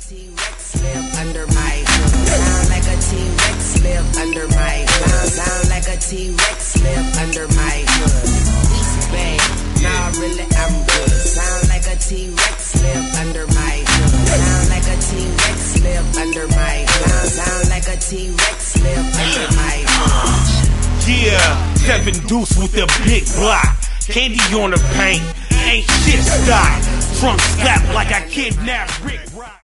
T-Rex live under my hood. Sound like a T-Rex live under my hood. Sound like a T-Rex live under my hood. East Bay, nah really I'm good. Sound like a T-Rex live under my hood. Sound like a T-Rex live under my hood. Sound like a T-Rex live under my hood. Yeah, 7 Deuce with the big block. Candy on the paint, ain't shit stock. Trunk slapped like I kidnapped Rick Rock.